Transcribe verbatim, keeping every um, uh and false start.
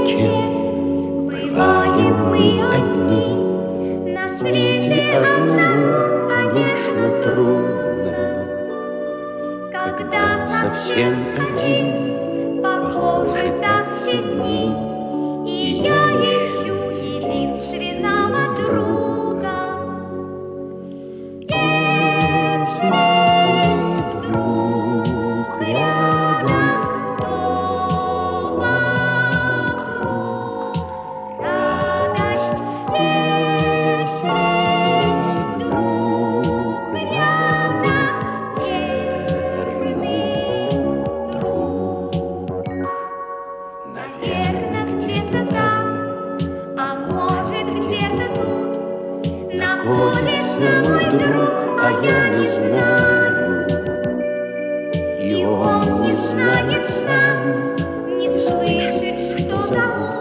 ночи бываем мы одни. На свете одному, конечно, трудно, когда совсем один, похоже, так все дни. И я ищу единственного друга. Если вдруг рядом, то вокруг радость. Если вдруг рядом верный друг, наверно, где-то там, а может, где-то тут находится мой друг, а я не знаю, и он не знает сам, не слышит, что зовут.